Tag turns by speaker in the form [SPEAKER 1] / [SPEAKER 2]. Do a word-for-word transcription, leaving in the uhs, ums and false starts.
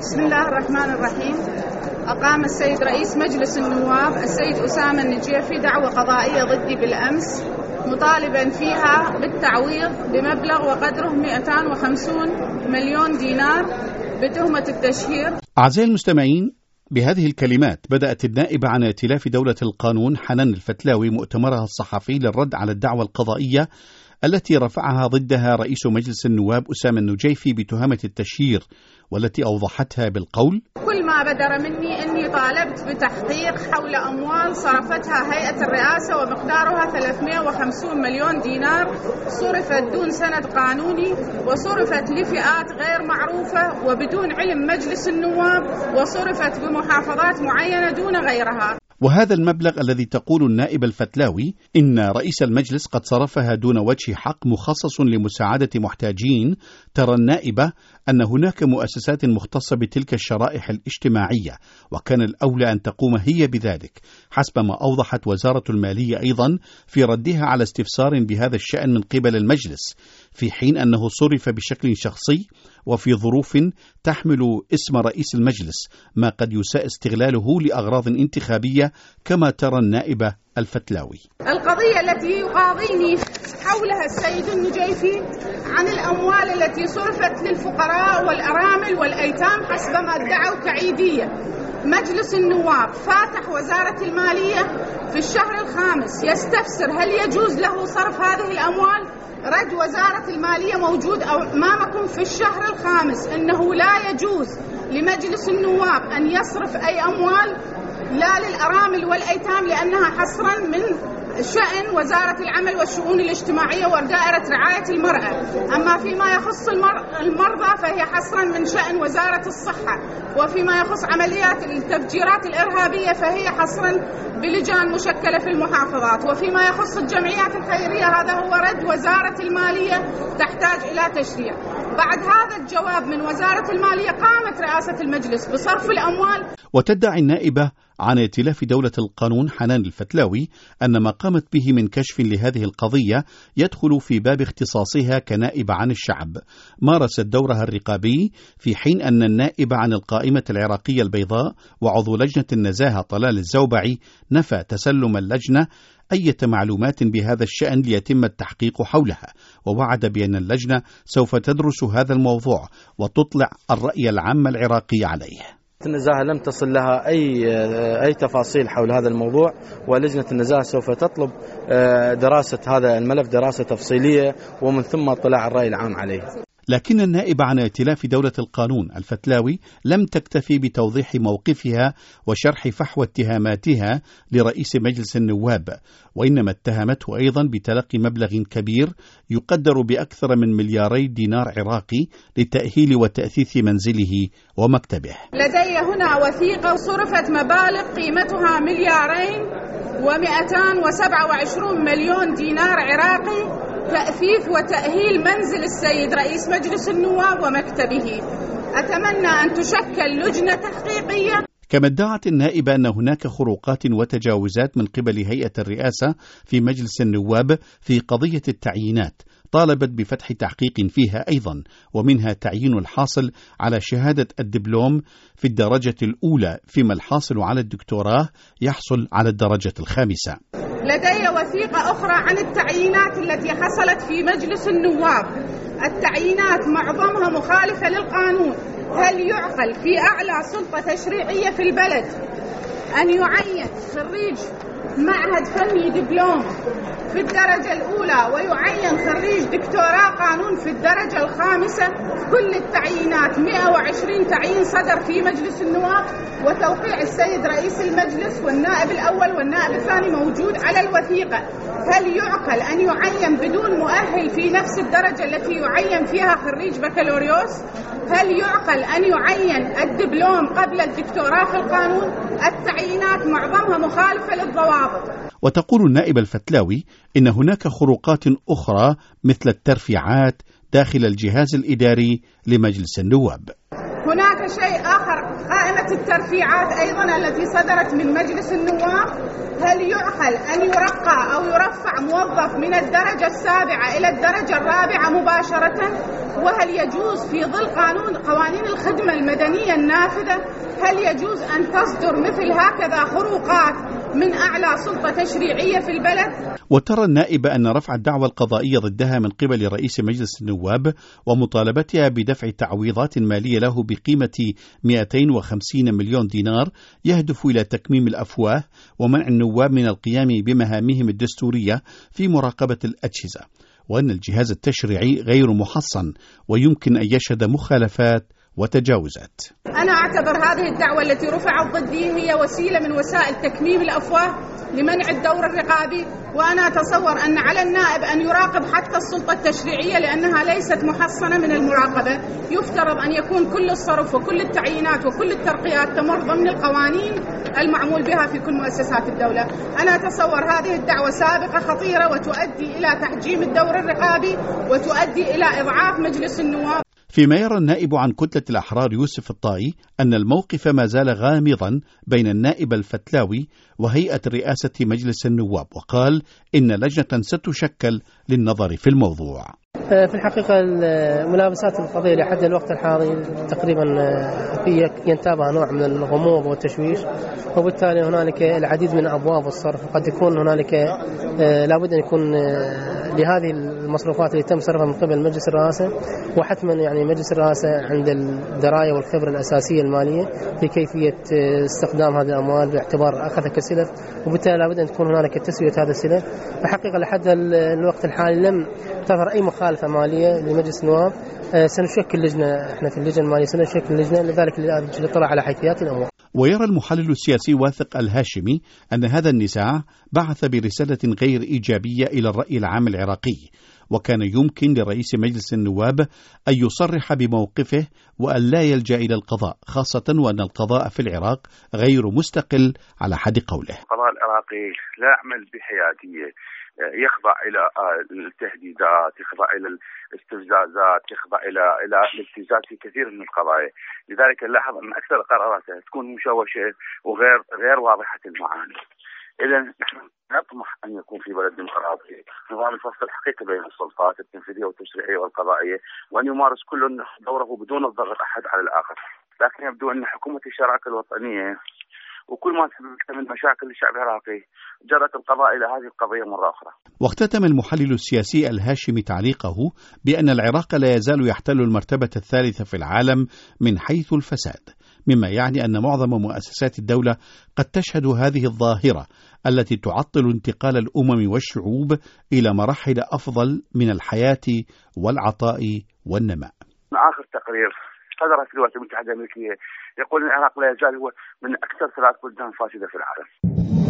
[SPEAKER 1] بسم الله الرحمن الرحيم. أقام السيد رئيس مجلس النواب السيد أسامة النجيفي دعوة قضائية ضدي بالأمس، مطالبا فيها بالتعويض بمبلغ وقدره مئتين وخمسين مليون دينار بتهمة التشهير.
[SPEAKER 2] أعزائي المستمعين، بهذه الكلمات بدأت النائبة عن ائتلاف دولة القانون حنان الفتلاوي مؤتمرها الصحفي للرد على الدعوة القضائية التي رفعها ضدها رئيس مجلس النواب أسامة النجيفي بتهمة التشهير، والتي أوضحتها بالقول:
[SPEAKER 1] كل ما بدر مني أني طالبت بتحقيق حول أموال صرفتها هيئة الرئاسة ومقدارها ثلاثمئة وخمسين مليون دينار صرفت دون سند قانوني وصرفت لفئات غير معروفة وبدون علم مجلس النواب وصرفت بمحافظات معينة دون غيرها.
[SPEAKER 2] وهذا المبلغ الذي تقول النائبة الفتلاوي إن رئيس المجلس قد صرفها دون وجه حق مخصص لمساعدة محتاجين، ترى النائبة أن هناك مؤسسات مختصة بتلك الشرائح الاجتماعية، وكان الأولى أن تقوم هي بذلك، حسب ما أوضحت وزارة المالية أيضا في ردها على استفسار بهذا الشأن من قبل المجلس، في حين أنه صرف بشكل شخصي وفي ظروف تحمل اسم رئيس المجلس، ما قد يساء استغلاله لأغراض انتخابية كما ترى النائبة الفتلاوي.
[SPEAKER 1] القضية التي يقاضيني حولها السيد النجيفي عن الأموال التي صرفت للفقراء والأرامل والأيتام حسب ما ادعوا كعيدية. مجلس النواب فاتح وزارة المالية في الشهر الخامس يستفسر هل يجوز له صرف هذه الأموال. رد وزارة المالية موجود أمامكم في الشهر الخامس أنه لا يجوز لمجلس النواب أن يصرف أي أموال لا للأرامل والأيتام لأنها حصرا من شأن وزارة العمل والشؤون الاجتماعية ودائرة رعاية المرأة. أما فيما يخص المرضى فهي حصرا من شأن وزارة الصحة، وفيما يخص عمليات التفجيرات الإرهابية فهي حصرا بلجان مشكلة في المحافظات، وفيما يخص الجمعيات الخيرية هذا هو رد وزارة المالية تحتاج إلى تشريع. بعد هذا الجواب من وزارة المالية قامت رئاسة المجلس بصرف الأموال.
[SPEAKER 2] وتدعي النائبة عن ائتلاف دولة القانون حنان الفتلاوي أن ما قامت به من كشف لهذه القضية يدخل في باب اختصاصها كنائبة عن الشعب، مارست دورها الرقابي، في حين أن النائب عن القائمة العراقية البيضاء وعضو لجنة النزاهة طلال الزوبعي نفى تسلم اللجنة أي معلومات بهذا الشأن ليتم التحقيق حولها، ووعد بأن اللجنة سوف تدرس هذا الموضوع وتطلع الرأي العام العراقي عليه.
[SPEAKER 3] النزاهة لم تصل لها أي أي تفاصيل حول هذا الموضوع، ولجنة النزاهة سوف تطلب دراسة هذا الملف دراسة تفصيلية ومن ثم اطلاع الرأي العام عليه.
[SPEAKER 2] لكن النائبة عن ائتلاف دولة القانون الفتلاوي لم تكتفي بتوضيح موقفها وشرح فحوى اتهاماتها لرئيس مجلس النواب، وإنما اتهمته أيضا بتلقي مبلغ كبير يقدر بأكثر من ملياري دينار عراقي لتأهيل وتأثيث منزله ومكتبه.
[SPEAKER 1] لدي هنا وثيقة صرفت مبالغ قيمتها مليارين ومئتان وسبعة وعشرين مليون دينار عراقي تأثيث وتأهيل منزل السيد رئيس مجلس النواب ومكتبه. أتمنى أن تشكل لجنة تحقيقية.
[SPEAKER 2] كما ادعت النائبة أن هناك خروقات وتجاوزات من قبل هيئة الرئاسة في مجلس النواب في قضية التعيينات، طالبت بفتح تحقيق فيها أيضا، ومنها تعيين الحاصل على شهادة الدبلوم في الدرجة الأولى، فيما الحاصل على الدكتوراه يحصل على الدرجة الخامسة.
[SPEAKER 1] لدي وثيقة أخرى عن التعيينات التي حصلت في مجلس النواب. التعيينات معظمها مخالفة للقانون. هل يعقل في أعلى سلطة تشريعية في البلد أن يعين خريج معهد فني دبلوم في الدرجة الأولى ويعين خريج دكتوراه قانون في الدرجة الخامسة؟ كل التعيينات مئة وعشرين تعيين صدر في مجلس النواب وتوقيع السيد رئيس المجلس والنائب الأول والنائب الثاني موجود على الوثيقة. هل يعقل أن يعين بدون مؤهل في نفس الدرجة التي يعين فيها خريج بكالوريوس؟ هل يعقل أن يعين الدبلوم قبل الدكتوراه في القانون؟ التعيينات معظمها مخالفة للضوابط.
[SPEAKER 2] وتقول النائبة الفتلاوي إن هناك خروقات أخرى مثل الترفيعات داخل الجهاز الإداري لمجلس النواب.
[SPEAKER 1] هناك شيء آخر، قائمة الترفيعات أيضا التي صدرت من مجلس النواب، هل يعقل أن يرقى أو يرفع موظف من الدرجة السابعة إلى الدرجة الرابعة مباشرة؟ وهل يجوز في ظل قانون قوانين الخدمة المدنية النافذة، هل يجوز أن تصدر مثل هكذا خروقات من أعلى سلطة تشريعية في البلد؟
[SPEAKER 2] وترى النائبة أن رفع الدعوى القضائية ضدها من قبل رئيس مجلس النواب ومطالبتها بدفع تعويضات مالية له بقيمة مئتين وخمسين مليون دينار يهدف إلى تكميم الأفواه ومنع النواب من القيام بمهامهم الدستورية في مراقبة الأجهزة، وأن الجهاز التشريعي غير محصن ويمكن أن يشهد مخالفات وتجاوزات.
[SPEAKER 1] أنا أعتبر هذه الدعوة التي رفعت ضدي هي وسيلة من وسائل تكميم الأفواه لمنع الدور الرقابي، وأنا أتصور أن على النائب أن يراقب حتى السلطة التشريعية لأنها ليست محصنة من المراقبة. يفترض أن يكون كل الصرف وكل التعيينات وكل الترقيات تمر ضمن القوانين المعمول بها في كل مؤسسات الدولة. أنا أتصور هذه الدعوة سابقة خطيرة وتؤدي إلى تحجيم الدور الرقابي وتؤدي إلى إضعاف مجلس النواب.
[SPEAKER 2] فيما يرى النائب عن كتلة الأحرار يوسف الطائي أن الموقف ما زال غامضا بين النائب الفتلاوي وهيئة رئاسة مجلس النواب، وقال إن لجنة ستشكل للنظر في الموضوع.
[SPEAKER 4] في الحقيقة ملابسات القضية لحد الوقت الحاضر تقريبا ينتابها نوع من الغموض والتشويش، وبالتالي هنالك العديد من أبواب الصرف. قد يكون هنالك لابد أن يكون لهذه المصروفات اللي تم صرفها من قبل مجلس الرئاسة، وحتما يعني مجلس الرئاسة عند الدراية والخبرة الأساسية المالية في كيفية استخدام هذه الأموال باعتبار أخذها كسلف، وبالتالي لابد أن تكون هنالك تسوية هذا السلف. الحقيقة لحد الوقت الحالي لم تظهر أي مخالفة مالية لمجلس النواب. سنشكل لجنة، احنا في اللجنة المالية سنشكل لجنة لذلك للاطلاع على حيثيات الأمور.
[SPEAKER 2] ويرى المحلل السياسي واثق الهاشمي أن هذا النزاع بعث برسالة غير إيجابية إلى الرأي العام العراقي، وكان يمكن لرئيس مجلس النواب أن يصرح بموقفه وأن لا يلجأ إلى القضاء، خاصة وأن القضاء في العراق غير مستقل على حد قوله.
[SPEAKER 5] القضاء العراقي لا يعمل بحيادية، يخضع إلى التهديدات، يخضع إلى الاستفزازات، يخضع إلى إلى الابتزاز في كثير من القضايا. لذلك نلاحظ أن أكثر القرارات تكون مشوشة وغير غير واضحة المعاني. إذا نحن نطمح أن يكون في بلد ديمقراطي نظام الفصل الحقيقي بين السلطات التنفيذية والتشريعية والقضائية، وأن يمارس كل دوره بدون الضغط أحد على الآخر. لكن يبدو أن حكومة الشراكة الوطنية وكل ما تحمل مشاكل الشعب العراقي جرت القضاء إلى هذه القضية مرة أخرى.
[SPEAKER 2] واختتم المحلل السياسي الهاشمي تعليقه بأن العراق لا يزال يحتل المرتبة الثالثة في العالم من حيث الفساد، مما يعني أن معظم مؤسسات الدولة قد تشهد هذه الظاهرة التي تعطل انتقال الأمم والشعوب إلى مراحل أفضل من الحياة والعطاء والنماء.
[SPEAKER 5] آخر تقرير صدر في الولايات المتحدة الأمريكية يقول أن العراق لا يزال هو من أكثر ثلاث بلدان فاسدة في العالم.